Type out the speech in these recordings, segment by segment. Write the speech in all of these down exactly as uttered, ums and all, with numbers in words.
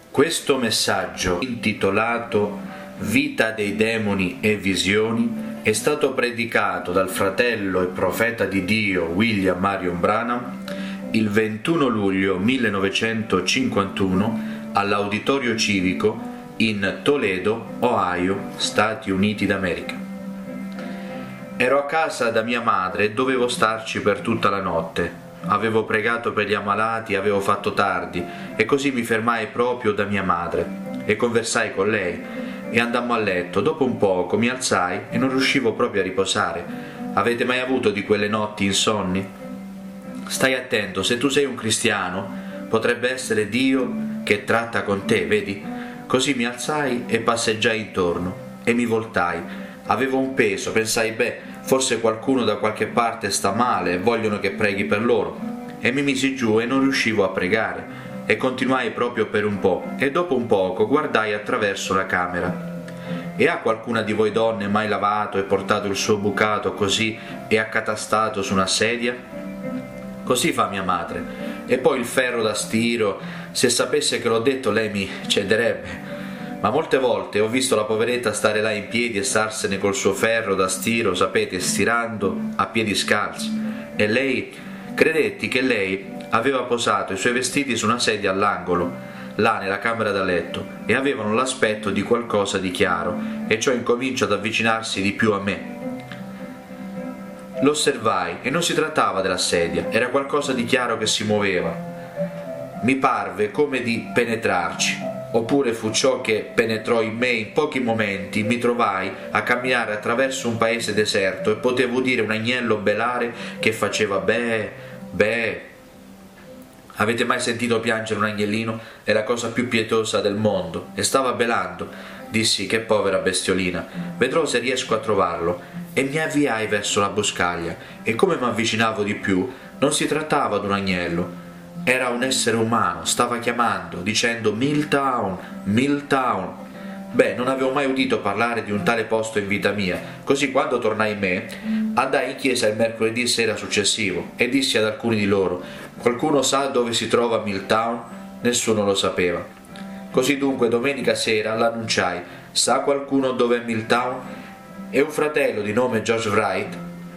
Questo messaggio, intitolato Vita dei demoni e visioni, è stato predicato dal fratello e profeta di Dio William Marion Branham il ventuno luglio millenovecentocinquantuno all'Auditorio Civico in Toledo, Ohio, Stati Uniti d'America. Ero a casa da mia madre e dovevo starci per tutta la notte. Avevo pregato per gli ammalati, avevo fatto tardi e così mi fermai proprio da mia madre e conversai con lei e andammo a letto. Dopo un poco mi alzai e non riuscivo proprio a riposare. Avete mai avuto di quelle notti insonni? Stai attento, se tu sei un cristiano potrebbe essere Dio che tratta con te, vedi? Così mi alzai e passeggiai intorno e mi voltai. Avevo un peso, pensai, beh, forse qualcuno da qualche parte sta male e vogliono che preghi per loro. E mi misi giù e non riuscivo a pregare e continuai proprio per un po' e dopo un poco guardai attraverso la camera. E ha qualcuna di voi donne mai lavato e portato il suo bucato così e accatastato su una sedia? Così fa mia madre. E poi il ferro da stiro, se sapesse che l'ho detto lei mi cederebbe. Ma molte volte ho visto la poveretta stare là in piedi e starsene col suo ferro da stiro, sapete, stirando a piedi scalzi. E lei, credetti che lei aveva posato i suoi vestiti su una sedia all'angolo, là nella camera da letto, e avevano l'aspetto di qualcosa di chiaro, e ciò incomincia ad avvicinarsi di più a me. L'osservai e non si trattava della sedia, era qualcosa di chiaro che si muoveva. Mi parve come di penetrarci. Oppure fu ciò che penetrò in me. In pochi momenti mi trovai a camminare attraverso un paese deserto e potevo udire un agnello belare che faceva beh, beh. Avete mai sentito piangere un agnellino? È la cosa più pietosa del mondo. E stava belando. Dissi, che povera bestiolina, vedrò se riesco a trovarlo. E mi avviai verso la boscaglia e come mi avvicinavo di più non si trattava di un agnello. Era un essere umano, stava chiamando, dicendo Milltown, Milltown. Beh, non avevo mai udito parlare di un tale posto in vita mia, così quando tornai in me, andai in chiesa il mercoledì sera successivo e dissi ad alcuni di loro, qualcuno sa dove si trova Milltown? Nessuno lo sapeva. Così dunque domenica sera l'annunciai, sa qualcuno dove è Milltown? E un fratello di nome George Wright,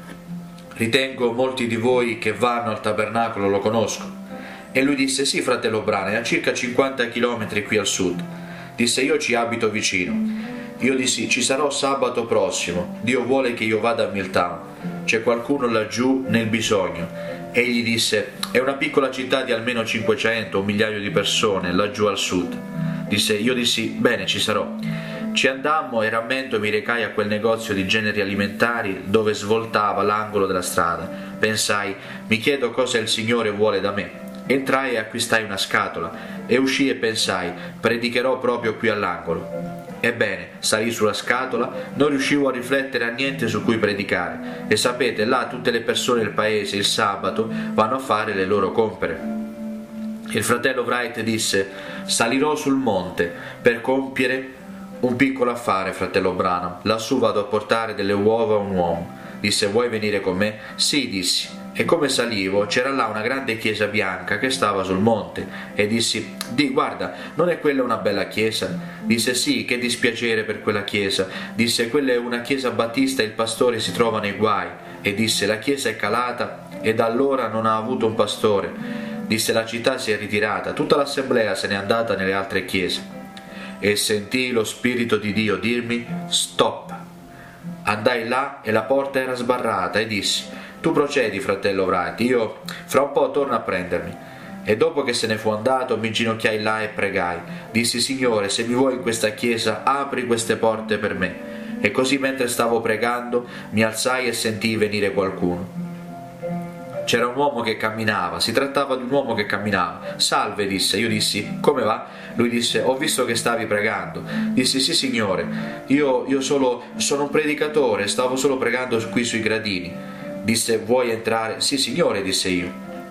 ritengo molti di voi che vanno al tabernacolo lo conoscono. E lui disse, sì fratello Branham, è a circa cinquanta chilometri qui al sud. Disse, io ci abito vicino. Io dissi, ci sarò sabato prossimo, Dio vuole che io vada a Milltown. C'è qualcuno laggiù nel bisogno. Egli disse, è una piccola città di almeno cinquecento, un migliaio di persone, laggiù al sud. Disse, io dissi, bene, ci sarò. Ci andammo e rammento mi recai a quel negozio di generi alimentari dove svoltava l'angolo della strada. Pensai, mi chiedo cosa il Signore vuole da me. Entrai e acquistai una scatola e uscii e pensai, predicherò proprio qui all'angolo. Ebbene, salì sulla scatola, non riuscivo a riflettere a niente su cui predicare e sapete, là tutte le persone del paese il sabato vanno a fare le loro compere. Il fratello Wright disse, salirò sul monte per compiere un piccolo affare, fratello Branham, lassù vado a portare delle uova a un uomo. Disse, vuoi venire con me? Sì, dissi. E come salivo c'era là una grande chiesa bianca che stava sul monte e dissi, di guarda, non è quella una bella chiesa? Disse, sì, che dispiacere per quella chiesa. Disse, quella è una chiesa battista e il pastore si trova nei guai. E disse, la chiesa è calata e da allora non ha avuto un pastore. Disse, la città si è ritirata, tutta l'assemblea se n'è andata nelle altre chiese. E sentii lo Spirito di Dio dirmi, stop. Andai là e la porta era sbarrata e dissi, tu procedi fratello Wright, io fra un po' torno a prendermi. E dopo che se ne fu andato mi ginocchiai là e pregai. Dissi, Signore, se mi vuoi in questa chiesa apri queste porte per me. E così mentre stavo pregando mi alzai e sentii venire qualcuno. C'era un uomo che camminava, si trattava di un uomo che camminava. Salve, disse. Io dissi, come va? Lui disse, ho visto che stavi pregando. Dissi, sì signore, io, io solo sono un predicatore, stavo solo pregando qui sui gradini. Disse, vuoi entrare? Sì signore, disse io.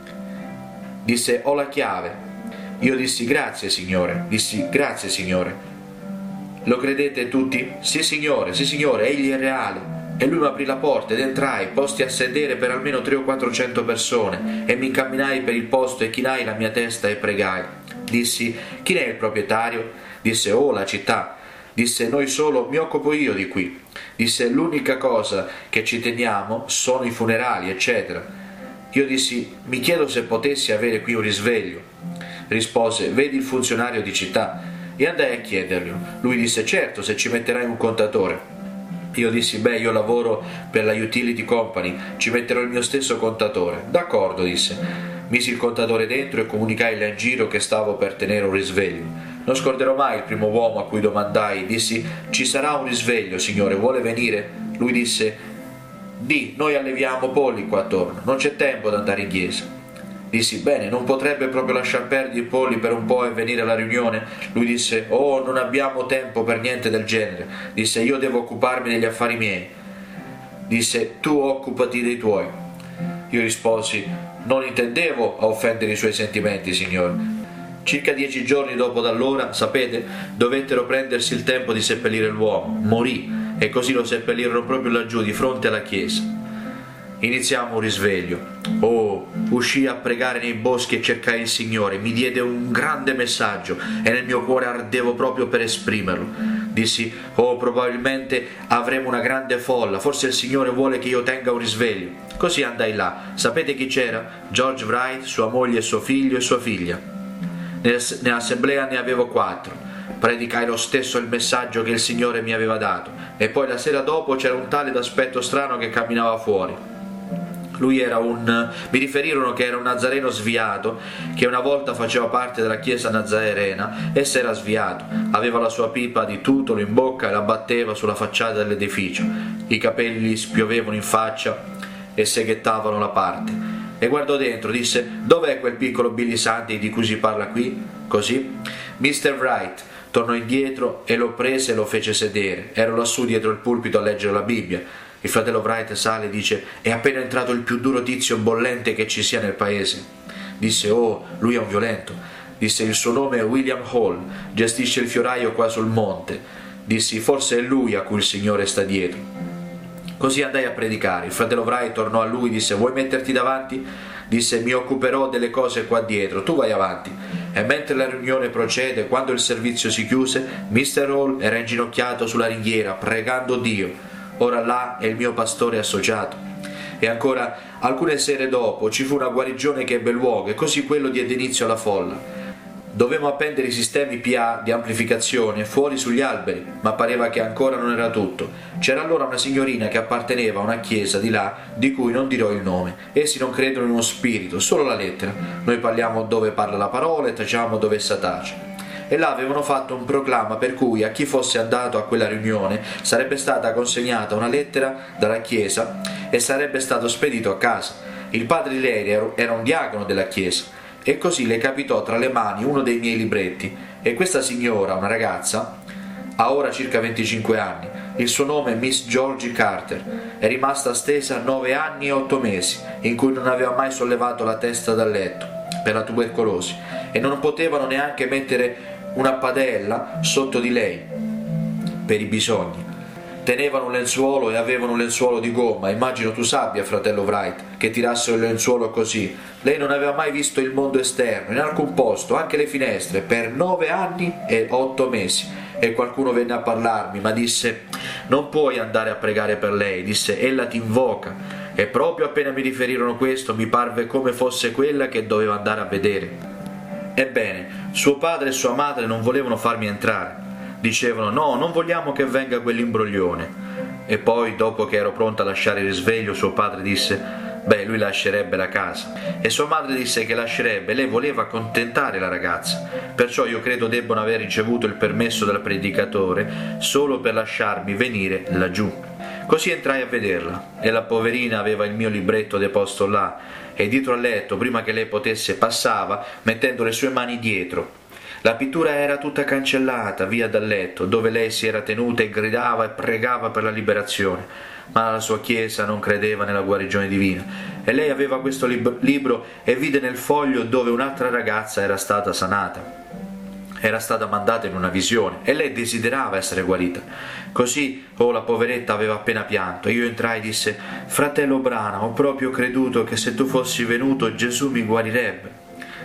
Disse, ho la chiave. Io dissi, grazie signore. Dissi, grazie signore. Lo credete tutti? Sì signore, sì signore, egli è reale. E lui mi aprì la porta ed entrai, posti a sedere per almeno tre o quattrocento persone, e mi incamminai per il posto e chinai la mia testa e pregai. Dissi: chi è il proprietario? Disse: oh, la città. Disse: noi solo, mi occupo io di qui. Disse: l'unica cosa che ci teniamo sono i funerali, eccetera. Io dissi: mi chiedo se potessi avere qui un risveglio. Rispose: vedi il funzionario di città. E andai a chiederglielo. Lui disse: certo, se ci metterai un contatore. Io dissi: beh, io lavoro per la utility company, ci metterò il mio stesso contatore. D'accordo, disse. Misi il contatore dentro e comunicai là in giro che stavo per tenere un risveglio. Non scorderò mai il primo uomo a cui domandai. Dissi: ci sarà un risveglio, signore, vuole venire? Lui disse: di, noi alleviamo polli qua attorno, non c'è tempo da andare in chiesa. Dissi: bene, non potrebbe proprio lasciar perdere i polli per un po' e venire alla riunione? Lui disse: oh, non abbiamo tempo per niente del genere. Disse: io devo occuparmi degli affari miei. Disse: tu occupati dei tuoi. Io risposi: non intendevo a offendere i suoi sentimenti, signore. Circa dieci giorni dopo d'allora, sapete, dovettero prendersi il tempo di seppellire l'uomo. Morì, e così lo seppellirono proprio laggiù di fronte alla chiesa. Iniziamo un risveglio. Oh, uscii a pregare nei boschi e cercai il Signore. Mi diede un grande messaggio e nel mio cuore ardevo proprio per esprimerlo. Dissi: oh, probabilmente avremo una grande folla, forse il Signore vuole che io tenga un risveglio. Così andai là. Sapete chi c'era? George Wright, sua moglie, suo figlio e sua figlia. Nell'assemblea ne avevo quattro. Predicai lo stesso il messaggio che il Signore mi aveva dato, e poi la sera dopo c'era un tale d'aspetto strano che camminava fuori. Lui era un... mi riferirono che era un nazareno sviato, che una volta faceva parte della chiesa nazarena e si era sviato. Aveva la sua pipa di tutolo in bocca e la batteva sulla facciata dell'edificio. I capelli spiovevano in faccia e seghettavano la parte. E guardò dentro, disse: dov'è quel piccolo Billy Sunday di cui si parla qui? Così mister Wright tornò indietro e lo prese e lo fece sedere. Ero lassù dietro il pulpito a leggere la Bibbia. Il fratello Wright sale e dice: è appena entrato il più duro tizio bollente che ci sia nel paese. Disse: oh, lui è un violento. Disse: il suo nome è William Hall, gestisce il fioraio qua sul monte. Dissi: forse è lui a cui il Signore sta dietro. Così andai a predicare. Il fratello Wright tornò a lui e disse: vuoi metterti davanti? Disse: mi occuperò delle cose qua dietro, tu vai avanti. E mentre la riunione procede, quando il servizio si chiuse, mister Hall era inginocchiato sulla ringhiera pregando Dio. Ora là è il mio pastore associato. E ancora alcune sere dopo ci fu una guarigione che ebbe luogo, e così quello diede inizio alla folla. Dovevamo appendere i sistemi P A di amplificazione fuori sugli alberi, ma pareva che ancora non era tutto. C'era allora una signorina che apparteneva a una chiesa di là, di cui non dirò il nome. Essi non credono in uno spirito, solo la lettera. Noi parliamo dove parla la parola e tacciamo dove essa tace. E là avevano fatto un proclama per cui a chi fosse andato a quella riunione sarebbe stata consegnata una lettera dalla chiesa e sarebbe stato spedito a casa. Il padre di lei era un diacono della chiesa. E così le capitò tra le mani uno dei miei libretti, e questa signora, una ragazza, ha ora circa venticinque anni, il suo nome è Miss Georgie Carter, è rimasta stesa nove anni e otto mesi, in cui non aveva mai sollevato la testa dal letto, per la tubercolosi, e non potevano neanche mettere una padella sotto di lei, per i bisogni. Tenevano un lenzuolo e avevano un lenzuolo di gomma. Immagino tu sappia, fratello Wright, che tirassero il lenzuolo così. Lei non aveva mai visto il mondo esterno, in alcun posto, anche le finestre, per nove anni e otto mesi. E qualcuno venne a parlarmi, ma disse: non puoi andare a pregare per lei. Disse: ella ti invoca. E proprio appena mi riferirono questo, mi parve come fosse quella che doveva andare a vedere. Ebbene, suo padre e sua madre non volevano farmi entrare. Dicevano: no, non vogliamo che venga quell'imbroglione. E poi, dopo che ero pronta a lasciare il risveglio, suo padre disse: beh, lui lascerebbe la casa. E sua madre disse che lascerebbe. Lei voleva accontentare la ragazza. Perciò io credo debbano aver ricevuto il permesso dal predicatore solo per lasciarmi venire laggiù. Così entrai a vederla, e la poverina aveva il mio libretto deposto là, e dietro al letto, prima che lei potesse, passava mettendo le sue mani dietro. La pittura era tutta cancellata via dal letto, dove lei si era tenuta, e gridava e pregava per la liberazione. Ma la sua chiesa non credeva nella guarigione divina, e lei aveva questo lib- libro e vide nel foglio dove un'altra ragazza era stata sanata. Era stata mandata in una visione, e lei desiderava essere guarita. Così, oh, la poveretta aveva appena pianto, e io entrai e disse: fratello Branham, ho proprio creduto che se tu fossi venuto Gesù mi guarirebbe.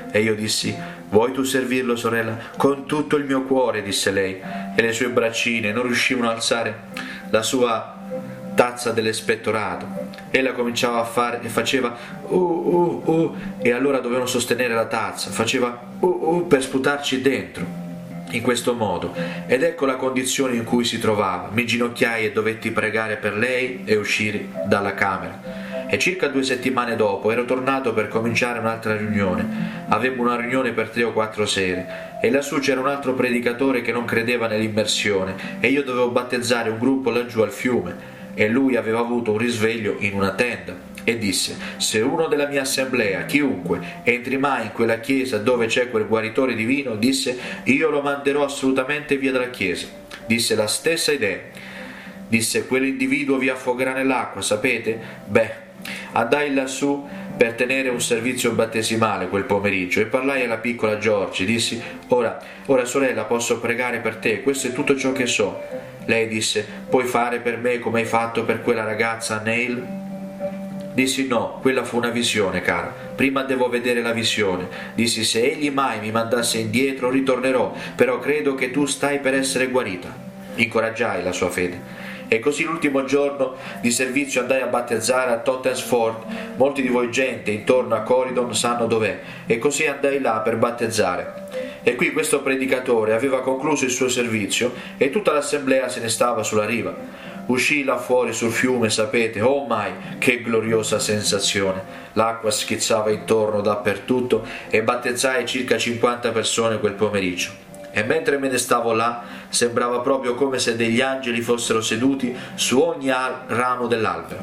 E io dissi: vuoi tu servirlo, sorella? Con tutto il mio cuore, disse lei, e le sue braccine non riuscivano a alzare la sua tazza dell'espettorato. Ella cominciava a fare e faceva uh uh uh e allora dovevano sostenere la tazza, faceva uh uh per sputarci dentro. In questo modo, ed ecco la condizione in cui si trovava. Mi ginocchiai e dovetti pregare per lei e uscire dalla camera. E circa due settimane dopo ero tornato per cominciare un'altra riunione. Avevamo una riunione per tre o quattro sere e lassù c'era un altro predicatore che non credeva nell'immersione e io dovevo battezzare un gruppo laggiù al fiume e lui aveva avuto un risveglio in una tenda. E disse: se uno della mia assemblea, chiunque, entri mai in quella chiesa dove c'è quel guaritore divino, disse, io lo manderò assolutamente via dalla chiesa. Disse la stessa idea. Disse: quell'individuo vi affogherà nell'acqua, sapete? Beh, andai lassù per tenere un servizio battesimale quel pomeriggio e parlai alla piccola Giorgi. Dissi: ora, ora sorella, posso pregare per te, questo è tutto ciò che so. Lei disse: puoi fare per me come hai fatto per quella ragazza Neil? Dissi: no, quella fu una visione, cara. Prima devo vedere la visione. Dissi: se egli mai mi mandasse indietro, ritornerò, però credo che tu stai per essere guarita. Incoraggiai la sua fede. E così l'ultimo giorno di servizio andai a battezzare a Tottenford. Molti di voi gente intorno a Corydon sanno dov'è. E così andai là per battezzare. E qui questo predicatore aveva concluso il suo servizio e tutta l'assemblea se ne stava sulla riva. Uscii là fuori sul fiume, sapete, oh mai, che gloriosa sensazione! L'acqua schizzava intorno dappertutto e battezzai circa cinquanta persone quel pomeriggio. E mentre me ne stavo là, sembrava proprio come se degli angeli fossero seduti su ogni ramo dell'albero.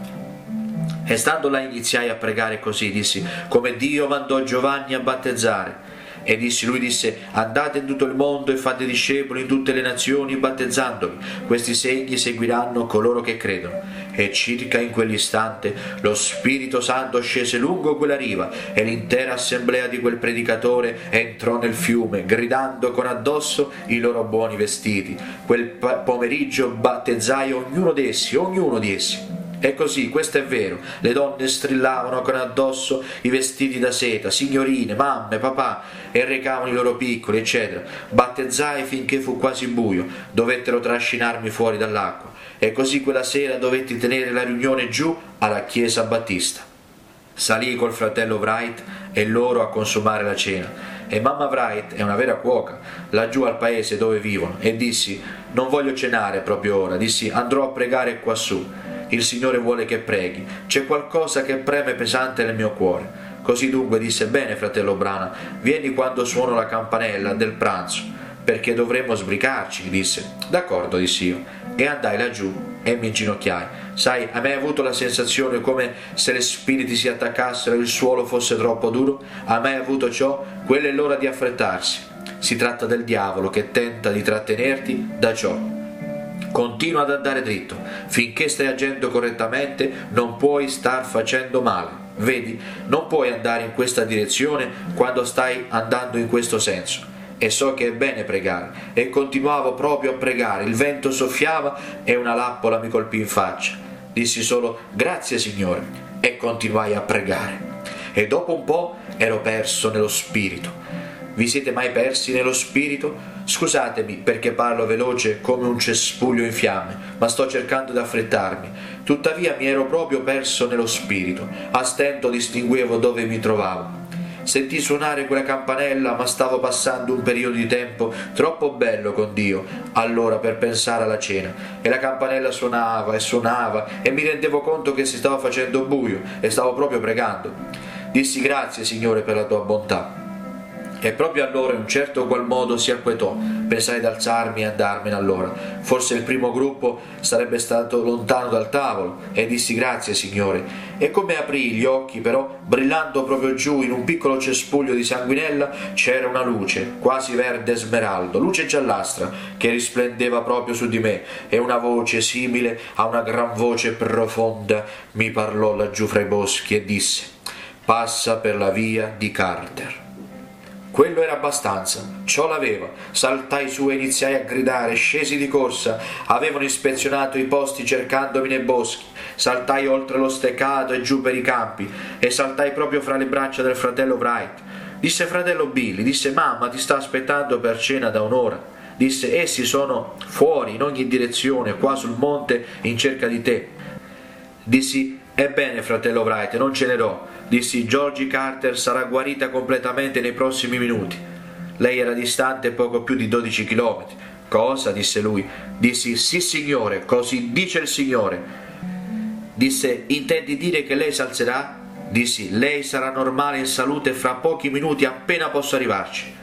E stando là iniziai a pregare così, dissi: come Dio mandò Giovanni a battezzare. E dissi, lui disse: andate in tutto il mondo e fate discepoli in tutte le nazioni battezzandovi. Questi segni seguiranno coloro che credono. E circa in quell'istante lo Spirito Santo scese lungo quella riva e l'intera assemblea di quel predicatore entrò nel fiume, gridando con addosso i loro buoni vestiti. Quel pomeriggio battezzai ognuno di essi, ognuno di essi. E così, questo è vero, le donne strillavano con addosso i vestiti da seta, signorine, mamme, papà, e recavano i loro piccoli, eccetera. Battezzai finché fu quasi buio, dovettero trascinarmi fuori dall'acqua. E così quella sera dovetti tenere la riunione giù alla chiesa battista. Salii col fratello Wright e loro a consumare la cena. E mamma Wright è una vera cuoca, laggiù al paese dove vivono, e dissi: non voglio cenare proprio ora, dissi: andrò a pregare quassù. Il Signore vuole che preghi, c'è qualcosa che preme pesante nel mio cuore. Così dunque disse: bene, fratello Branham, vieni quando suono la campanella del pranzo, perché dovremmo sbricarci, disse. D'accordo, dissi io, e andai laggiù e mi inginocchiai. Sai, hai mai avuto la sensazione come se le spiriti si attaccassero e il suolo fosse troppo duro? Hai mai avuto ciò? Quella è l'ora di affrettarsi. Si tratta del diavolo che tenta di trattenerti da ciò. Continua ad andare dritto, finché stai agendo correttamente non puoi star facendo male. Vedi, non puoi andare in questa direzione quando stai andando in questo senso. E so che è bene pregare, e continuavo proprio a pregare, il vento soffiava e una lappola mi colpì in faccia. Dissi solo: grazie Signore, e continuai a pregare. E dopo un po' ero perso nello spirito. Vi siete mai persi nello spirito? Scusatemi perché parlo veloce come un cespuglio in fiamme, ma sto cercando di affrettarmi. Tuttavia mi ero proprio perso nello spirito. A stento distinguevo dove mi trovavo. Sentii suonare quella campanella, ma stavo passando un periodo di tempo troppo bello con Dio allora per pensare alla cena. E la campanella suonava e suonava e mi rendevo conto che si stava facendo buio e stavo proprio pregando. Dissi: grazie Signore per la tua bontà. E proprio allora in un certo qual modo si acquetò. Pensai di alzarmi e andarmene allora. Forse il primo gruppo sarebbe stato lontano dal tavolo e dissi: grazie Signore. E come aprii gli occhi però, brillando proprio giù in un piccolo cespuglio di sanguinella, c'era una luce quasi verde smeraldo, luce giallastra, che risplendeva proprio su di me, e una voce simile a una gran voce profonda mi parlò laggiù fra i boschi e disse: passa per la via di Carter. Quello era abbastanza, ciò l'aveva. Saltai su e iniziai a gridare, scesi di corsa. Avevano ispezionato i posti cercandomi nei boschi. Saltai oltre lo steccato e giù per i campi, e saltai proprio fra le braccia del fratello Wright. Disse: fratello Billy, disse, mamma ti sta aspettando per cena da un'ora. Disse: essi sono fuori in ogni direzione, qua sul monte, in cerca di te. Dissi: ebbene, fratello Wright, non cenerò. Dissi: Georgie Carter sarà guarita completamente nei prossimi minuti. Lei era distante poco più di dodici chilometri. Cosa? Disse lui. Dissi: sì, signore, così dice il Signore. Disse: intendi dire che lei si alzerà? Dissi: lei sarà normale in salute fra pochi minuti, appena posso arrivarci.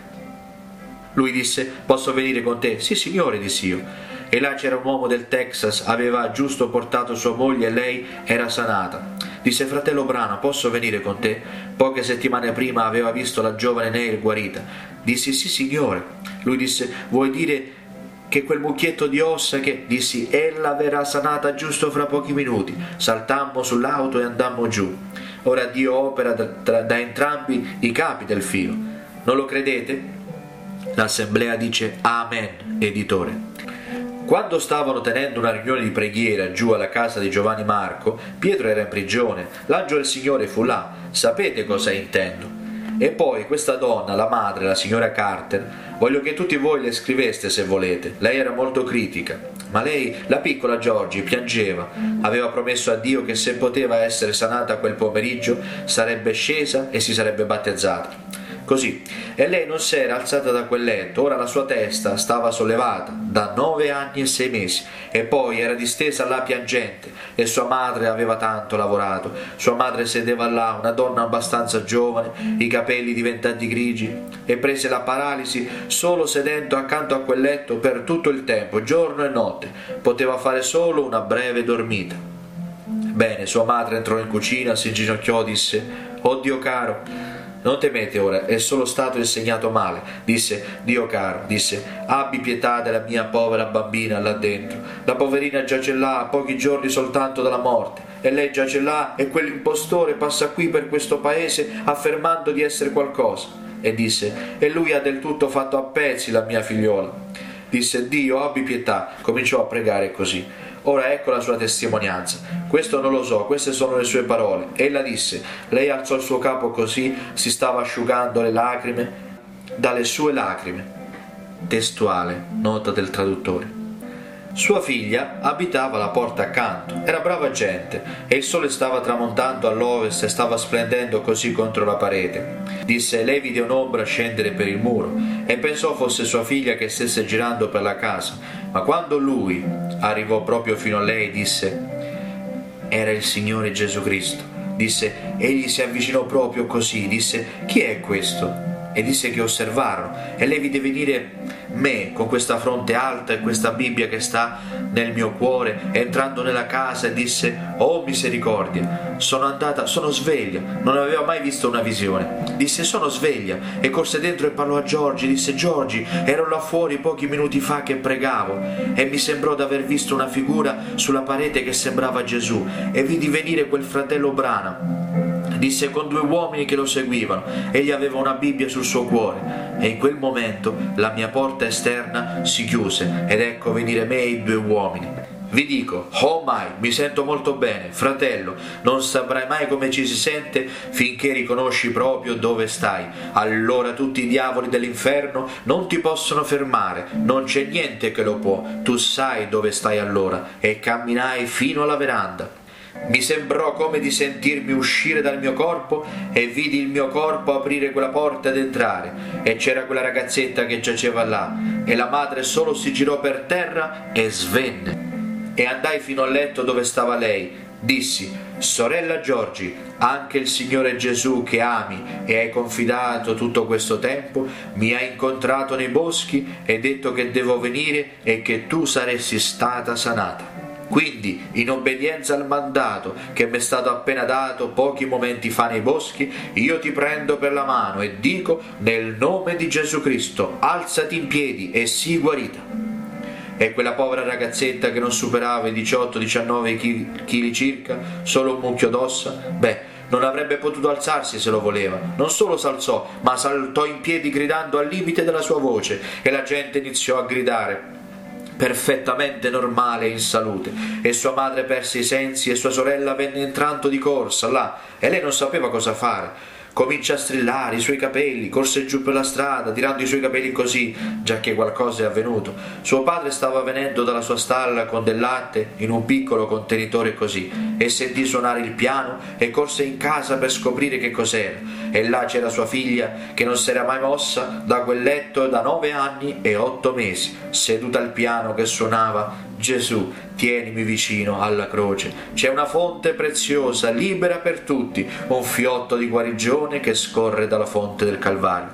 Lui disse: posso venire con te? Sì, signore, dissi io. E là c'era un uomo del Texas, aveva giusto portato sua moglie e lei era sanata. Disse: fratello Branham, posso venire con te? Poche settimane prima aveva visto la giovane Neil guarita. Dissi: sì, signore. Lui disse: vuoi dire che quel mucchietto di ossa che... Dissi: ella verrà sanata giusto fra pochi minuti. Saltammo sull'auto e andammo giù. Ora Dio opera da, da, da entrambi i capi del filo. Non lo credete? L'assemblea dice Amen, editore. Quando stavano tenendo una riunione di preghiera giù alla casa di Giovanni Marco, Pietro era in prigione, l'angelo del Signore fu là. Sapete cosa intendo? E poi questa donna, la madre, la signora Carter, voglio che tutti voi le scriveste se volete. Lei era molto critica, ma lei, la piccola Georgie, piangeva. Aveva promesso a Dio che se poteva essere sanata quel pomeriggio sarebbe scesa e si sarebbe battezzata. Così, e lei non si era alzata da quel letto, ora la sua testa stava sollevata, da nove anni e sei mesi, e poi era distesa là piangente, e sua madre aveva tanto lavorato. Sua madre sedeva là, una donna abbastanza giovane, i capelli diventati grigi, e prese la paralisi solo sedendo accanto a quel letto per tutto il tempo, giorno e notte, poteva fare solo una breve dormita. Bene, sua madre entrò in cucina, si inginocchiò, disse: «Oh Dio caro, non temete ora, è solo stato insegnato male», disse. «Dio caro», disse, «abbi pietà della mia povera bambina là dentro. La poverina giace là a pochi giorni soltanto dalla morte, e lei giace là e quell'impostore passa qui per questo paese affermando di essere qualcosa». E disse: «E lui ha del tutto fatto a pezzi la mia figliola». Disse: «Dio, abbi pietà», cominciò a pregare così. Ora ecco la sua testimonianza. Questo non lo so, queste sono le sue parole. Ella disse: lei alzò il suo capo così, si stava asciugando le lacrime dalle sue lacrime. Testuale, nota del traduttore. Sua figlia abitava alla porta accanto, era brava gente, e il sole stava tramontando all'ovest e stava splendendo così contro la parete. Disse: lei vide un'ombra scendere per il muro e pensò fosse sua figlia che stesse girando per la casa, ma quando lui arrivò proprio fino a lei disse: era il Signore Gesù Cristo. Disse: egli si avvicinò proprio così, disse: chi è questo? E disse che osservarono, e lei vide venire me con questa fronte alta e questa Bibbia che sta nel mio cuore, entrando nella casa, e disse: oh misericordia, sono andata, sono sveglia, non aveva mai visto una visione. Disse: sono sveglia, e corse dentro e parlò a Georgie. Disse: Georgie, ero là fuori pochi minuti fa che pregavo, e mi sembrò d'aver visto una figura sulla parete che sembrava Gesù, e vidi venire quel fratello Branham. Disse: con due uomini che lo seguivano, egli aveva una Bibbia sul suo cuore, e in quel momento la mia porta esterna si chiuse, ed ecco venire me e i due uomini. Vi dico, oh mai, mi sento molto bene, fratello, non saprai mai come ci si sente finché riconosci proprio dove stai. Allora tutti i diavoli dell'inferno non ti possono fermare, non c'è niente che lo può, tu sai dove stai allora, e camminai fino alla veranda. Mi sembrò come di sentirmi uscire dal mio corpo, e vidi il mio corpo aprire quella porta ed entrare, e c'era quella ragazzetta che giaceva là, e la madre solo si girò per terra e svenne. E andai fino al letto dove stava lei. Dissi: sorella Georgie, anche il Signore Gesù che ami e hai confidato tutto questo tempo mi ha incontrato nei boschi e detto che devo venire e che tu saresti stata sanata. Quindi, in obbedienza al mandato che mi è stato appena dato pochi momenti fa nei boschi, io ti prendo per la mano e dico: nel nome di Gesù Cristo, alzati in piedi e sii guarita. E quella povera ragazzetta che non superava i diciotto diciannove chili circa, solo un mucchio d'ossa, beh, non avrebbe potuto alzarsi se lo voleva. Non solo s'alzò, ma saltò in piedi gridando al limite della sua voce, e la gente iniziò a gridare. Perfettamente normale e in salute, e sua madre perse i sensi e sua sorella venne entrando di corsa là, e lei non sapeva cosa fare. comincia a strillare i suoi capelli, corse giù per la strada tirando i suoi capelli così, giacché qualcosa è avvenuto. Suo padre stava venendo dalla sua stalla con del latte in un piccolo contenitore così, e sentì suonare il piano e corse in casa per scoprire che cos'era, e là c'era sua figlia che non s'era mai mossa da quel letto da nove anni e otto mesi, seduta al piano che suonava: Gesù, tienimi vicino alla croce. C'è una fonte preziosa, libera per tutti, un fiotto di guarigione che scorre dalla fonte del Calvario.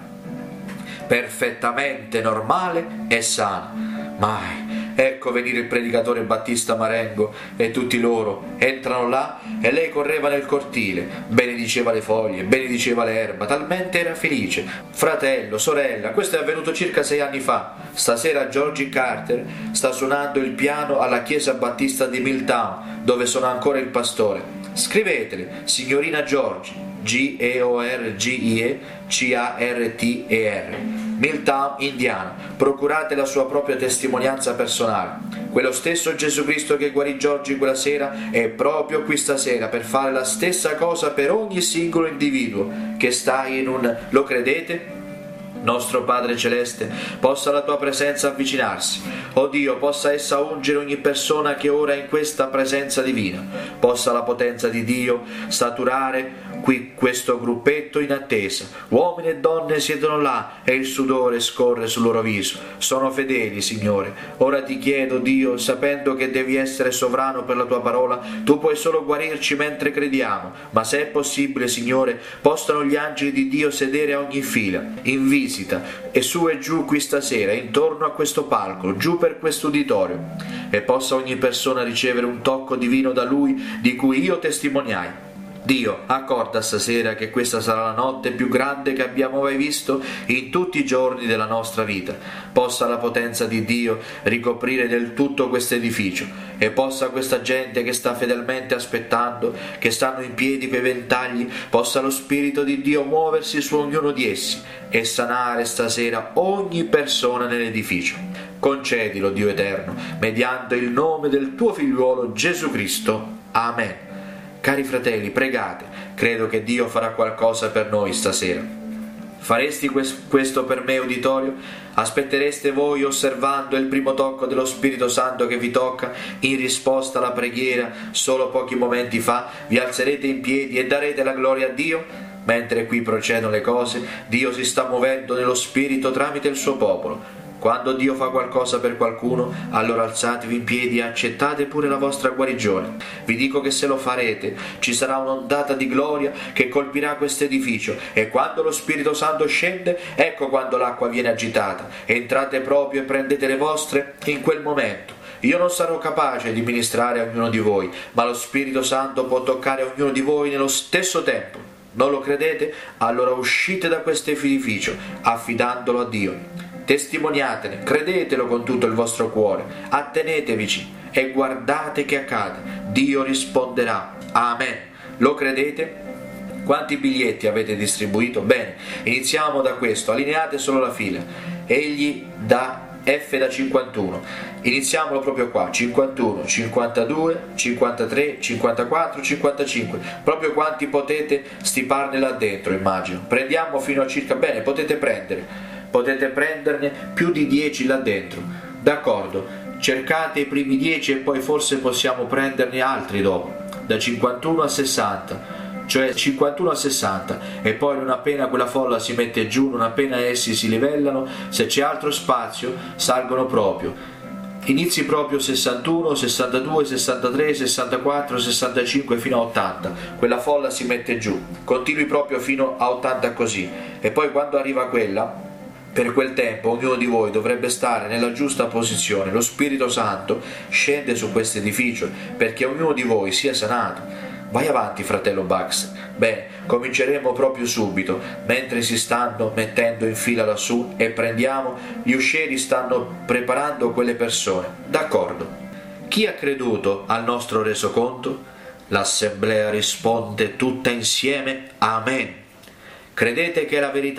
Perfettamente normale e sana. Mai. Ecco venire il predicatore Battista Marengo e tutti loro entrano là e lei correva nel cortile, benediceva le foglie, benediceva l'erba, talmente era felice. Fratello, sorella, questo è avvenuto circa sei anni fa. Stasera Georgie Carter sta suonando il piano alla chiesa battista di Milltown, dove sono ancora il pastore. Scrivetele, signorina Georgie, G E O R G I E C A R T E R, Milltown, Indiana. Procurate la sua propria testimonianza personale. Quello stesso Gesù Cristo che guarì Georgie quella sera è proprio qui stasera per fare la stessa cosa per ogni singolo individuo che sta in un... Lo credete? Nostro Padre Celeste, possa la tua presenza avvicinarsi. O Dio, possa essa ungere ogni persona che ora è in questa presenza divina. Possa la potenza di Dio saturare qui questo gruppetto in attesa. Uomini e donne siedono là e il sudore scorre sul loro viso. Sono fedeli, Signore. Ora ti chiedo, Dio, sapendo che devi essere sovrano per la tua parola, tu puoi solo guarirci mentre crediamo, ma se è possibile, Signore, possano gli angeli di Dio sedere a ogni fila, in visita, e su e giù qui stasera, intorno a questo palco, giù per questo uditorio, e possa ogni persona ricevere un tocco divino da Lui di cui io testimoniai. Dio, accorda stasera che questa sarà la notte più grande che abbiamo mai visto in tutti i giorni della nostra vita. Possa la potenza di Dio ricoprire del tutto questo edificio e possa questa gente che sta fedelmente aspettando, che stanno in piedi per ventagli, possa lo Spirito di Dio muoversi su ognuno di essi e sanare stasera ogni persona nell'edificio. Concedilo, Dio eterno, mediante il nome del tuo figliuolo Gesù Cristo. Amen. Cari fratelli, pregate, credo che Dio farà qualcosa per noi stasera. Faresti questo per me, uditorio? Aspettereste voi, osservando il primo tocco dello Spirito Santo che vi tocca, in risposta alla preghiera solo pochi momenti fa, vi alzerete in piedi e darete la gloria a Dio? Mentre qui procedono le cose, Dio si sta muovendo nello Spirito tramite il suo popolo. Quando Dio fa qualcosa per qualcuno, allora alzatevi in piedi e accettate pure la vostra guarigione. Vi dico che se lo farete, ci sarà un'ondata di gloria che colpirà questo edificio, e quando lo Spirito Santo scende, ecco quando l'acqua viene agitata. Entrate proprio e prendete le vostre in quel momento. Io non sarò capace di ministrare a ognuno di voi, ma lo Spirito Santo può toccare ognuno di voi nello stesso tempo. Non lo credete? Allora uscite da questo edificio, affidandolo a Dio. Testimoniatene, credetelo con tutto il vostro cuore, attenetevici e guardate che accade. Dio risponderà. Amen. Lo credete? Quanti biglietti avete distribuito? Bene, iniziamo da questo, allineate solo la fila. Egli da F da cinquantuno. Iniziamolo proprio qua, cinquantuno, cinquantadue, cinquantatré, cinquantaquattro, cinquantacinque. Proprio quanti potete stiparne là dentro, immagino. Prendiamo fino a circa... Bene, potete prendere. Potete prenderne più di dieci là dentro. D'accordo, cercate i primi dieci e poi forse possiamo prenderne altri dopo. Da cinquantuno a sessanta, cioè cinquantuno a sessanta, e poi non appena quella folla si mette giù, non appena essi si livellano, se c'è altro spazio salgono proprio. Inizi proprio sessantuno, sessantadue, sessantatré, sessantaquattro, sessantacinque fino a ottanta. Quella folla si mette giù. Continui proprio fino a ottanta così. E poi quando arriva quella, per quel tempo ognuno di voi dovrebbe stare nella giusta posizione. Lo Spirito Santo scende su questo edificio perché ognuno di voi sia sanato. Vai avanti, fratello Bugs. Bene, cominceremo proprio subito, mentre si stanno mettendo in fila lassù e prendiamo, gli uscieri stanno preparando quelle persone. D'accordo. Chi ha creduto al nostro resoconto? L'assemblea risponde tutta insieme. Amen. Credete che è la verità?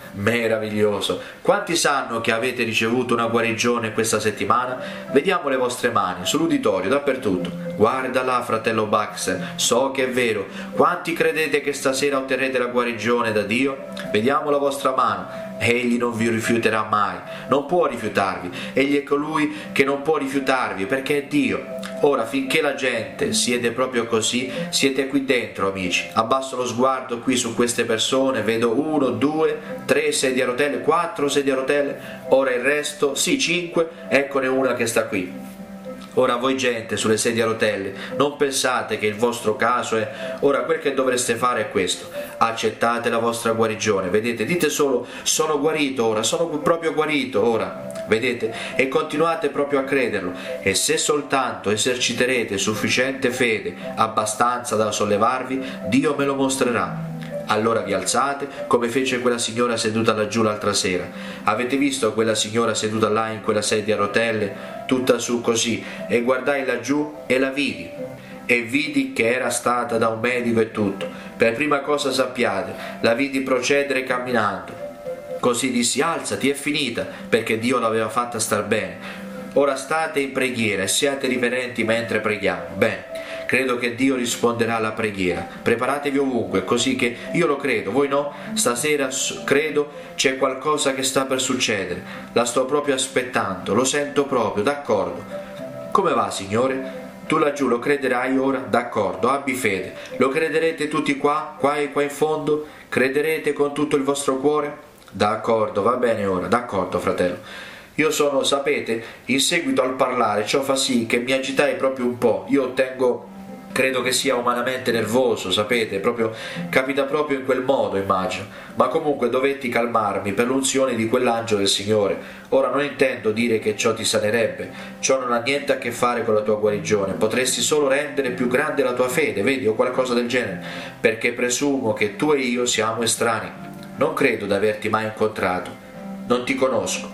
Meraviglioso. Quanti sanno che avete ricevuto una guarigione questa settimana? Vediamo le vostre mani, sull'uditorio, dappertutto. Guarda là, fratello Baxter, so che è vero. Quanti credete che stasera otterrete la guarigione da Dio? Vediamo la vostra mano. Egli non vi rifiuterà mai, non può rifiutarvi. Egli è colui che non può rifiutarvi, perché è Dio. Ora, finché la gente siete proprio così, siete qui dentro, amici. Abbasso lo sguardo qui su queste persone, vedo uno, due, tre sedie a rotelle, quattro sedie a rotelle, ora il resto, sì, cinque, eccone una che sta qui. Ora voi gente sulle sedie a rotelle, non pensate che il vostro caso è... Ora quel che dovreste fare è questo: accettate la vostra guarigione, vedete? Dite solo: sono guarito ora, sono proprio guarito ora, vedete? E continuate proprio a crederlo, e se soltanto eserciterete sufficiente fede, abbastanza da sollevarvi, Dio me lo mostrerà. Allora vi alzate, come fece quella signora seduta laggiù l'altra sera. Avete visto quella signora seduta là in quella sedia a rotelle, tutta su così, e guardai laggiù e la vidi. E vidi che era stata da un medico e tutto. Per prima cosa sappiate, la vidi procedere camminando. Così dissi: alzati, è finita, perché Dio l'aveva fatta star bene. Ora state in preghiera e siate riverenti mentre preghiamo. Bene. Credo che Dio risponderà alla preghiera. Preparatevi ovunque, così che io lo credo, voi no? Stasera credo c'è qualcosa che sta per succedere. La sto proprio aspettando, lo sento proprio, d'accordo. Come va, Signore? Tu laggiù lo crederai ora? D'accordo, abbi fede. Lo crederete tutti qua, qua e qua in fondo? Crederete con tutto il vostro cuore? D'accordo, va bene ora, d'accordo, fratello. Io sono, sapete, in seguito al parlare, ciò fa sì che mi agitai proprio un po'. Io tengo... Credo che sia umanamente nervoso, sapete, proprio capita proprio in quel modo, immagino. Ma comunque dovetti calmarmi per l'unzione di quell'angelo del Signore. Ora non intendo dire che ciò ti sanerebbe, ciò non ha niente a che fare con la tua guarigione, potresti solo rendere più grande la tua fede, vedi, o qualcosa del genere, perché presumo che tu e io siamo estranei. Non credo d'averti mai incontrato, non ti conosco.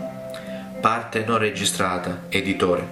Parte non registrata, editore.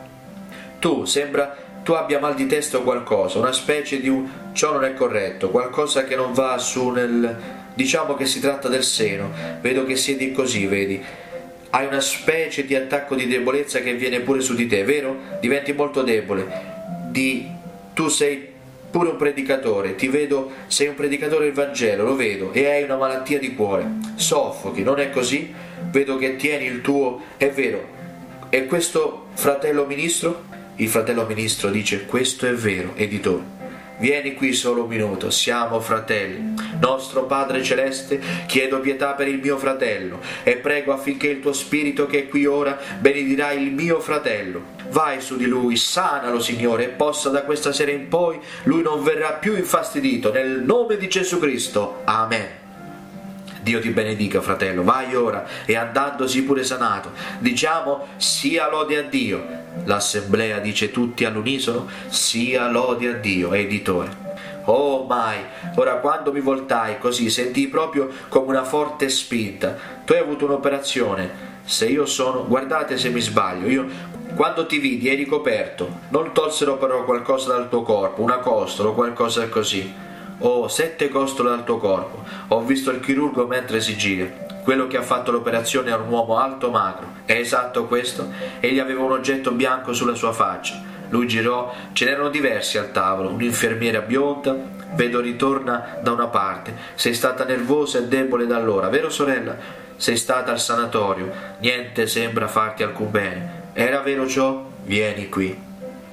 Tu, sembra... tu abbia mal di testa o qualcosa, una specie di un... ciò non è corretto, qualcosa che non va su nel... diciamo che si tratta del seno, vedo che siedi così, vedi, hai una specie di attacco di debolezza che viene pure su di te, vero? Diventi molto debole, di... tu sei pure un predicatore, ti vedo, sei un predicatore del Vangelo, lo vedo, e hai una malattia di cuore, soffochi, non è così? Vedo che tieni il tuo... è vero, e questo fratello ministro? Il fratello ministro dice: questo è vero, editore. Vieni qui solo un minuto, siamo fratelli. Nostro Padre Celeste, chiedo pietà per il mio fratello e prego affinché il tuo spirito che è qui ora benedirà il mio fratello. Vai su di lui, sanalo, Signore, e possa da questa sera in poi lui non verrà più infastidito, nel nome di Gesù Cristo. Amen. Dio ti benedica, fratello. Vai ora e andandosi pure sanato. Diciamo: sia lode a Dio. L'assemblea dice tutti all'unisono: sia lode a Dio, editore. Oh mai, ora quando mi voltai così sentii proprio come una forte spinta. Tu hai avuto un'operazione. Se io sono, guardate se mi sbaglio, io quando ti vidi eri coperto. Non tolsero però qualcosa dal tuo corpo, una costola o qualcosa così. Oh, sette costole dal tuo corpo. Ho visto il chirurgo mentre si gira. Quello che ha fatto l'operazione è un uomo alto magro. È esatto questo? Egli aveva un oggetto bianco sulla sua faccia. Lui girò, ce n'erano diversi al tavolo. Un'infermiera bionda, vedo ritorna da una parte. Sei stata nervosa e debole da allora, vero sorella? Sei stata al sanatorio. Niente sembra farti alcun bene. Era vero ciò? Vieni qui.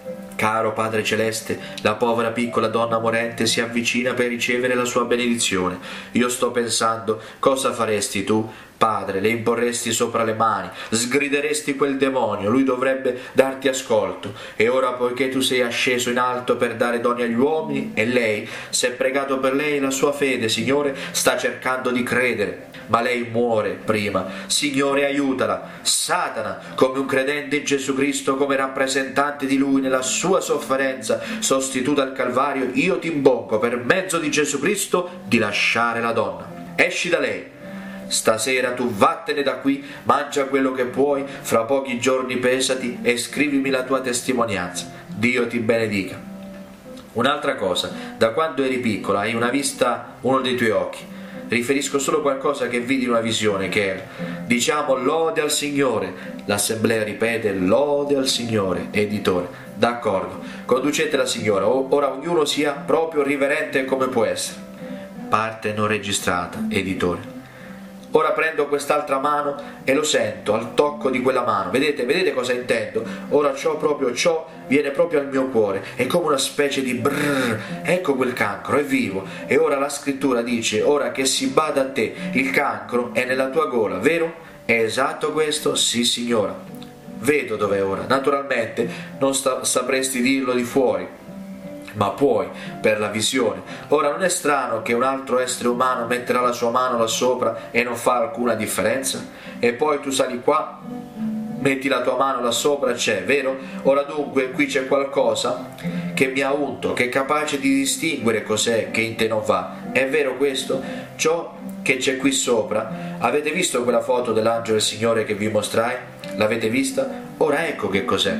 Caro Padre Celeste, la povera piccola donna morente si avvicina per ricevere la sua benedizione. Io sto pensando, cosa faresti tu? Padre, le imporresti sopra le mani, sgrideresti quel demonio, lui dovrebbe darti ascolto. E ora, poiché tu sei asceso in alto per dare doni agli uomini, e lei, se è pregato per lei, la sua fede, Signore, sta cercando di credere. Ma lei muore prima. Signore, aiutala. Satana, come un credente in Gesù Cristo, come rappresentante di Lui nella sua sofferenza sostituta al Calvario, io ti imbocco per mezzo di Gesù Cristo di lasciare la donna. Esci da lei. Stasera tu vattene da qui, mangia quello che puoi, fra pochi giorni pesati e scrivimi la tua testimonianza. Dio ti benedica. Un'altra cosa, da quando eri piccola hai una vista, uno dei tuoi occhi. riferisco solo qualcosa che vidi in una visione, che era, diciamo, lode al Signore. L'assemblea ripete, lode al Signore. Editore, d'accordo, conducete la signora, ora ognuno sia proprio riverente come può essere. Parte non registrata. Editore. Ora prendo quest'altra mano e lo sento al tocco di quella mano. Vedete, vedete cosa intendo? Ora ciò proprio, ciò viene proprio al mio cuore. È come una specie di brrr. Ecco quel cancro, è vivo. E ora la scrittura dice, ora che si bada a te, il cancro è nella tua gola, vero? È esatto questo? Sì, signora. Vedo dov'è ora. Naturalmente non sta, sapresti dirlo di fuori, ma puoi, per la visione. Ora non è strano che un altro essere umano metterà la sua mano là sopra e non fa alcuna differenza? E poi tu sali qua, metti la tua mano là sopra, c'è, vero? Ora dunque qui c'è qualcosa che mi ha unto, che è capace di distinguere cos'è che in te non va. È vero questo? Ciò che c'è qui sopra. Avete visto quella foto dell'angelo del Signore che vi mostrai? L'avete vista? Ora ecco che cos'è.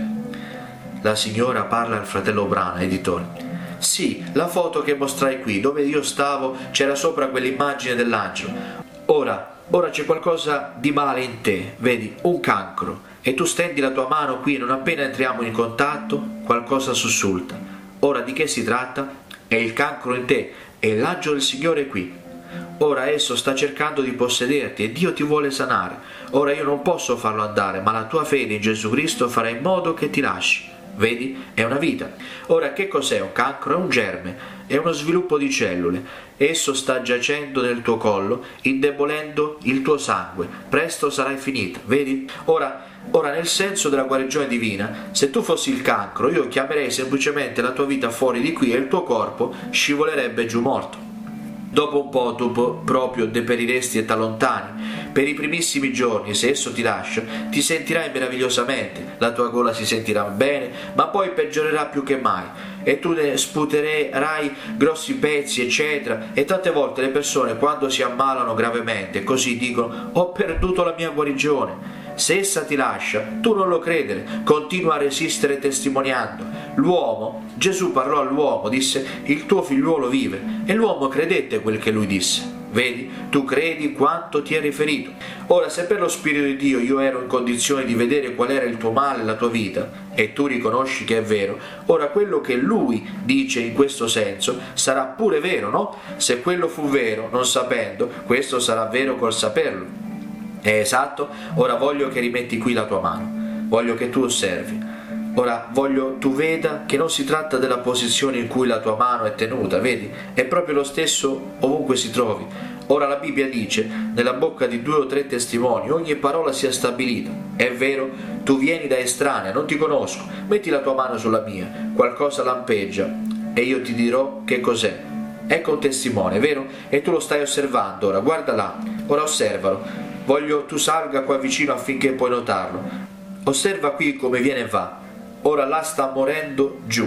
La signora parla al fratello Branham, editore. Sì, la foto che mostrai qui, dove io stavo, c'era sopra quell'immagine dell'angelo. Ora, ora c'è qualcosa di male in te, vedi, un cancro, e tu stendi la tua mano qui, non appena entriamo in contatto, qualcosa sussulta. Ora di che si tratta? È il cancro in te, e l'angelo del Signore è qui. Ora esso sta cercando di possederti e Dio ti vuole sanare. Ora io non posso farlo andare, ma la tua fede in Gesù Cristo farà in modo che ti lasci. Vedi? È una vita. Ora che cos'è un cancro? È un germe, è uno sviluppo di cellule. Esso sta giacendo nel tuo collo, indebolendo il tuo sangue. Presto sarai finita, vedi? Ora, ora nel senso della guarigione divina, se tu fossi il cancro, io chiamerei semplicemente la tua vita fuori di qui e il tuo corpo scivolerebbe giù morto. Dopo un po' tu proprio deperiresti e t'allontani. Per i primissimi giorni, se esso ti lascia, ti sentirai meravigliosamente, la tua gola si sentirà bene, ma poi peggiorerà più che mai, e tu ne sputerai grossi pezzi, eccetera, e tante volte le persone, quando si ammalano gravemente, così dicono, ho perduto la mia guarigione. Se essa ti lascia, tu non lo credere, continua a resistere testimoniando. L'uomo, Gesù parlò all'uomo, disse, il tuo figliuolo vive, e l'uomo credette quel che lui disse. Vedi, tu credi quanto ti è riferito. Ora, se per lo Spirito di Dio io ero in condizione di vedere qual era il tuo male, la tua vita, e tu riconosci che è vero, ora quello che lui dice in questo senso sarà pure vero, no? Se quello fu vero, non sapendo, questo sarà vero col saperlo. È esatto? Ora voglio che rimetti qui la tua mano, voglio che tu osservi. Ora voglio tu veda che non si tratta della posizione in cui la tua mano è tenuta, vedi? È proprio lo stesso ovunque si trovi. Ora la Bibbia dice, nella bocca di due o tre testimoni ogni parola sia stabilita. È vero, tu vieni da estranea, non ti conosco, metti la tua mano sulla mia, qualcosa lampeggia e io ti dirò che cos'è. Ecco un testimone, vero? E tu lo stai osservando, ora guarda là, ora osservalo. Voglio tu salga qua vicino affinché puoi notarlo. Osserva qui come viene e va. Ora là sta morendo giù.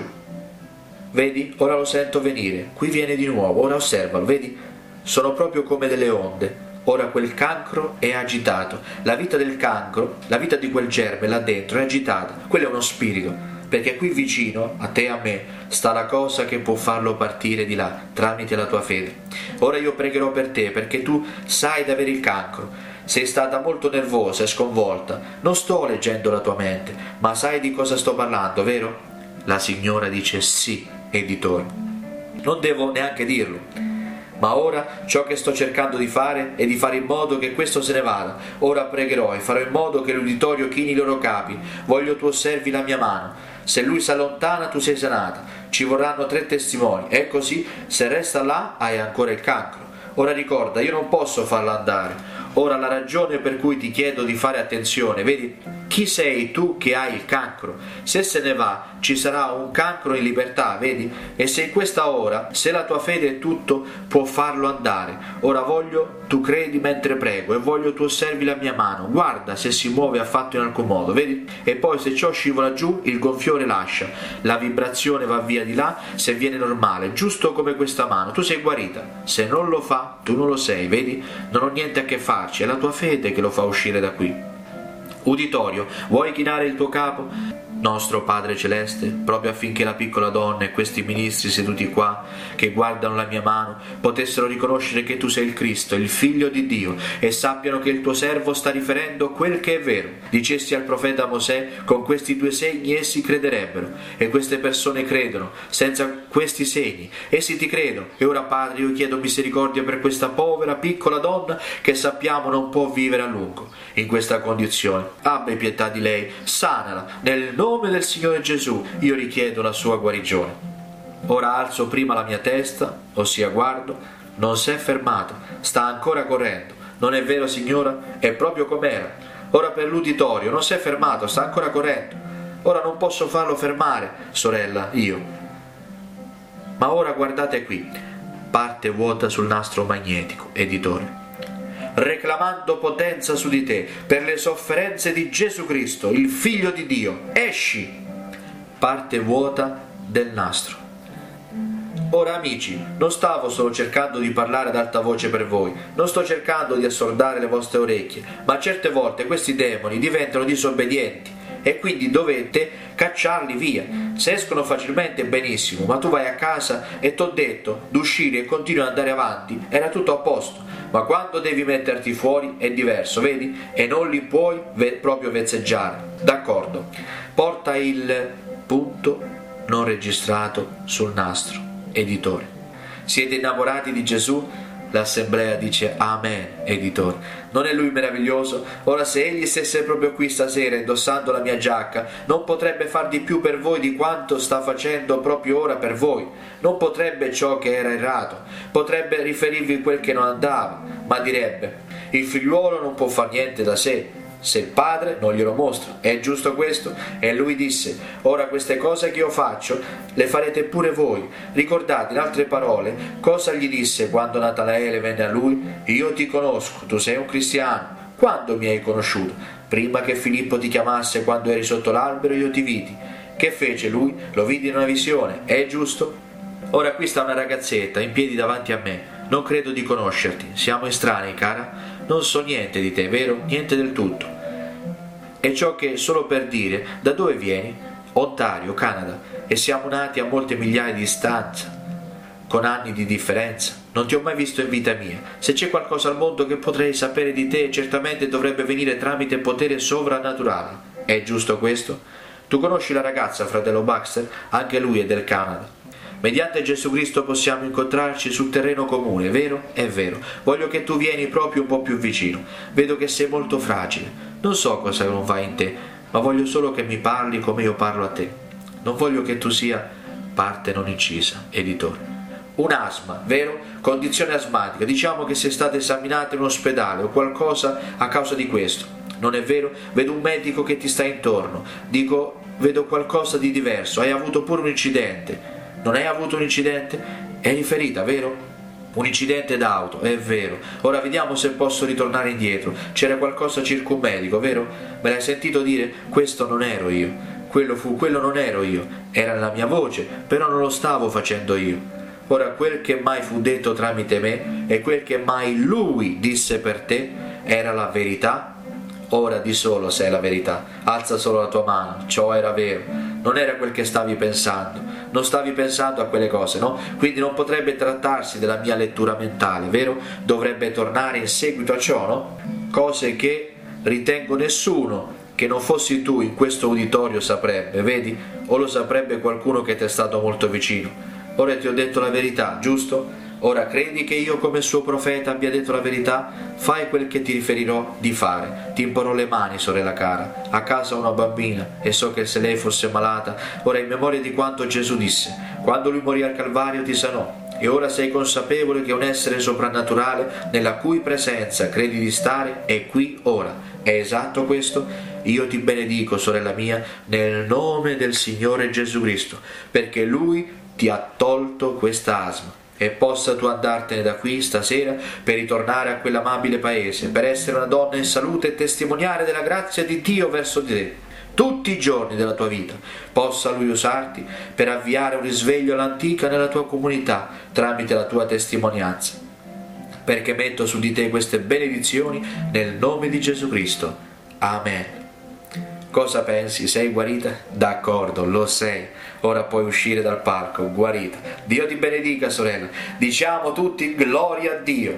Vedi? Ora lo sento venire. Qui viene di nuovo. Ora osservalo, vedi? Sono proprio come delle onde. Ora quel cancro è agitato. La vita del cancro, la vita di quel germe là dentro è agitata. Quello è uno spirito. Perché qui vicino, a te e a me, sta la cosa che può farlo partire di là, tramite la tua fede. Ora io pregherò per te, perché tu sai di avere il cancro. Sei stata molto nervosa e sconvolta. Non sto leggendo la tua mente, ma sai di cosa sto parlando, vero? La signora dice sì, editore. Non devo neanche dirlo. Ma ora ciò che sto cercando di fare è di fare in modo che questo se ne vada. Ora pregherò e farò in modo che l'uditorio chini i loro capi. Voglio tu osservi la mia mano. Se lui si allontana tu sei sanata. Ci vorranno tre testimoni. E così, se resta là, hai ancora il cancro. Ora ricorda, io non posso farlo andare. Ora la ragione per cui ti chiedo di fare attenzione, vedi, chi sei tu che hai il cancro? Se se ne va, ci sarà un cancro in libertà, vedi? E se in questa ora, se la tua fede è tutto, può farlo andare. Ora voglio tu credi mentre prego e voglio tu osservi la mia mano. Guarda se si muove affatto in alcun modo, vedi? E poi se ciò scivola giù, il gonfiore lascia. La vibrazione va via di là, se viene normale, giusto come questa mano. Tu sei guarita. Se non lo fa, tu non lo sei, vedi? Non ho niente a che farci, è la tua fede che lo fa uscire da qui. Uditorio, vuoi chinare il tuo capo? nostro Padre Celeste, proprio affinché la piccola donna e questi ministri seduti qua, che guardano la mia mano, potessero riconoscere che tu sei il Cristo, il Figlio di Dio, e sappiano che il tuo servo sta riferendo quel che è vero. Dicesti al profeta Mosè: con questi due segni essi crederebbero, e queste persone credono. Senza questi segni essi ti credono. E ora, Padre, io chiedo misericordia per questa povera piccola donna che sappiamo non può vivere a lungo in questa condizione. Abbi pietà di lei, sanala nel nome del Signore Gesù. Io richiedo la sua guarigione. Ora alzo prima la mia testa, ossia guardo. Non si è fermata, sta ancora correndo. Non è vero, signora? È proprio com'era. Ora per l'uditorio, non si è fermato, sta ancora correndo. Ora non posso farlo fermare, sorella, io. Ma ora guardate qui, parte vuota sul nastro magnetico, editore. Reclamando potenza su di te per le sofferenze di Gesù Cristo, il Figlio di Dio, esci! Parte vuota del nastro. Ora, amici, non stavo solo cercando di parlare ad alta voce per voi, non sto cercando di assordare le vostre orecchie, ma certe volte questi demoni diventano disobbedienti e quindi dovete cacciarli via. Se escono facilmente, benissimo, ma tu vai a casa e t'ho detto d'uscire e continui ad andare avanti, era tutto a posto. Ma quando devi metterti fuori è diverso, vedi? E non li puoi ve- proprio vezzeggiare. D'accordo, porta il punto non registrato sul nastro, editore. Siete innamorati di Gesù? L'assemblea dice amen, editore. Non è lui meraviglioso? Ora, se egli stesse proprio qui stasera indossando la mia giacca, non potrebbe far di più per voi di quanto sta facendo proprio ora per voi. Non potrebbe ciò che era errato, potrebbe riferirvi quel che non andava, ma direbbe: il figliuolo non può far niente da sé se il padre non glielo mostra. È giusto questo? E lui disse: ora queste cose che io faccio le farete pure voi. Ricordate, in altre parole, cosa gli disse quando Natanaele venne a lui? Io ti conosco, tu sei un cristiano. Quando mi hai conosciuto? Prima che Filippo ti chiamasse, quando eri sotto l'albero, io ti vidi. Che fece lui? Lo vidi in una visione. È giusto? Ora qui sta una ragazzetta in piedi davanti a me. Non credo di conoscerti. Siamo estranei, cara. Non so niente di te, vero? Niente del tutto. E ciò che, solo per dire, da dove vieni? Ontario, Canada, e siamo nati a molte migliaia di distanza, con anni di differenza. Non ti ho mai visto in vita mia. Se c'è qualcosa al mondo che potrei sapere di te, certamente dovrebbe venire tramite potere sovrannaturale. È giusto questo? Tu conosci la ragazza, fratello Baxter? Anche lui è del Canada. Mediante Gesù Cristo possiamo incontrarci sul terreno comune, vero? È vero. Voglio che tu vieni proprio un po' più vicino. Vedo che sei molto fragile. Non so cosa non va in te, ma voglio solo che mi parli come io parlo a te. Non voglio che tu sia parte non incisa, editore. Un asma, vero? Condizione asmatica. Diciamo che sei stata esaminata in un ospedale o qualcosa a causa di questo. Non è vero? Vedo un medico che ti sta intorno. Dico, vedo qualcosa di diverso. Hai avuto pure un incidente. Non hai avuto un incidente? Eri ferita, vero? Un incidente d'auto, è vero. Ora vediamo se posso ritornare indietro. C'era qualcosa circummedico, vero? Me l'hai sentito dire? Questo non ero io. Quello fu, quello non ero io. Era la mia voce, però non lo stavo facendo io. Ora quel che mai fu detto tramite me e quel che mai lui disse per te era la verità. Ora di solo se è la verità. Alza solo la tua mano. Ciò era vero. Non era quel che stavi pensando. Non stavi pensando a quelle cose, no? Quindi non potrebbe trattarsi della mia lettura mentale, vero? Dovrebbe tornare in seguito a ciò, no? Cose che ritengo nessuno che non fossi tu in questo uditorio saprebbe, vedi? O lo saprebbe qualcuno che ti è stato molto vicino. Ora ti ho detto la verità, giusto? Ora credi che io come suo profeta abbia detto la verità? Fai quel che ti riferirò di fare. Ti imporrò le mani, sorella cara. A casa ho una bambina e so che se lei fosse malata, ora in memoria di quanto Gesù disse, quando lui morì al Calvario ti sanò. E ora sei consapevole che un essere soprannaturale nella cui presenza credi di stare è qui ora. È esatto questo? Io ti benedico, sorella mia, nel nome del Signore Gesù Cristo, perché Lui ti ha tolto questa asma. E possa tu andartene da qui stasera per ritornare a quell'amabile paese, per essere una donna in salute e testimoniare della grazia di Dio verso di te tutti i giorni della tua vita. Possa Lui usarti per avviare un risveglio all'antica nella tua comunità tramite la tua testimonianza, perché metto su di te queste benedizioni nel nome di Gesù Cristo. Amen. Cosa pensi? Sei guarita? D'accordo, lo sei. Ora puoi uscire dal parco, guarita. Dio ti benedica, sorella. Diciamo tutti gloria a Dio.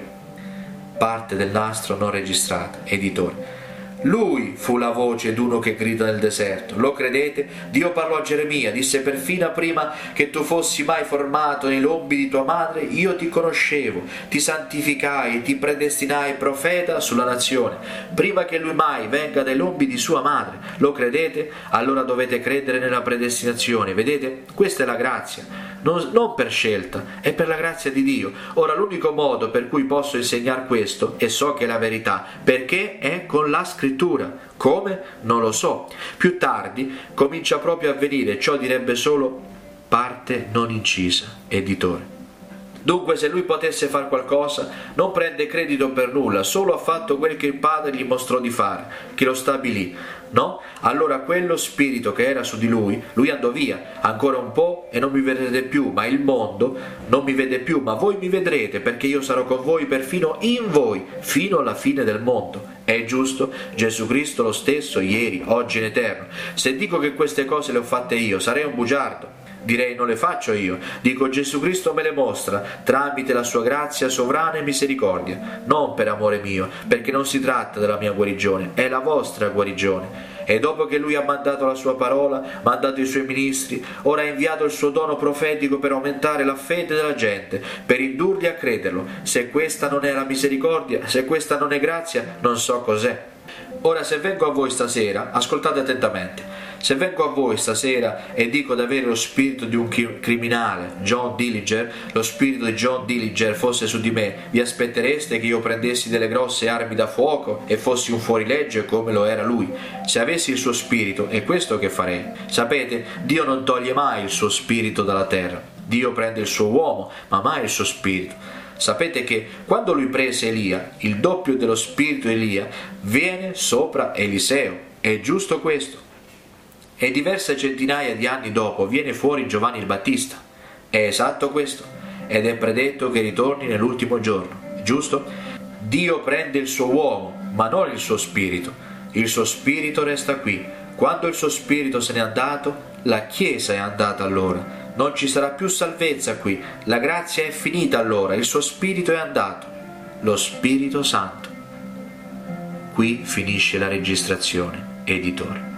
Parte del nastro non registrata. Editore. Lui fu la voce d'uno che grida nel deserto. Lo credete? Dio parlò a Geremia, disse: perfino prima che tu fossi mai formato nei lombi di tua madre, io ti conoscevo, ti santificai e ti predestinai profeta sulla nazione, prima che lui mai venga dai lombi di sua madre. Lo credete? Allora dovete credere nella predestinazione. Vedete? Questa è la grazia. Non, non per scelta, è per la grazia di Dio. Ora l'unico modo per cui posso insegnare questo, e so che è la verità, perché è con la scrittura. Come? Non lo so. Più tardi comincia proprio a avvenire, ciò direbbe solo parte non incisa. Editore. Dunque, se lui potesse fare qualcosa, non prende credito per nulla, solo ha fatto quel che il Padre gli mostrò di fare, che lo stabilì, no? Allora quello spirito che era su di lui, lui andò via, ancora un po' e non mi vedrete più, ma il mondo non mi vede più, ma voi mi vedrete, perché io sarò con voi perfino in voi, fino alla fine del mondo. È giusto? Gesù Cristo lo stesso, ieri, oggi in eterno. Se dico che queste cose le ho fatte io, sarei un bugiardo. Direi non le faccio io, dico Gesù Cristo me le mostra tramite la sua grazia sovrana e misericordia, non per amore mio, perché non si tratta della mia guarigione, è la vostra guarigione. E dopo che lui ha mandato la sua parola, mandato i suoi ministri, ora ha inviato il suo dono profetico per aumentare la fede della gente, per indurli a crederlo. Se questa non è la misericordia, se questa non è grazia, non so cos'è. Ora, se vengo a voi stasera, ascoltate attentamente. Se vengo a voi stasera e dico di avere lo spirito di un criminale, John Dillinger, lo spirito di John Dillinger fosse su di me, vi aspettereste che io prendessi delle grosse armi da fuoco e fossi un fuorilegge come lo era lui? Se avessi il suo spirito, è questo che farei. Sapete, Dio non toglie mai il suo spirito dalla terra. Dio prende il suo uomo, ma mai il suo spirito. Sapete che quando lui prese Elia, il doppio dello spirito di Elia viene sopra Eliseo. È giusto questo? E diverse centinaia di anni dopo viene fuori Giovanni il Battista. È esatto questo? Ed è predetto che ritorni nell'ultimo giorno. Giusto? Dio prende il suo uomo, ma non il suo spirito. Il suo spirito resta qui. Quando il suo spirito se n'è andato, la Chiesa è andata allora. Non ci sarà più salvezza qui. La grazia è finita allora. Il suo spirito è andato. Lo Spirito Santo. Qui finisce la registrazione. Editore.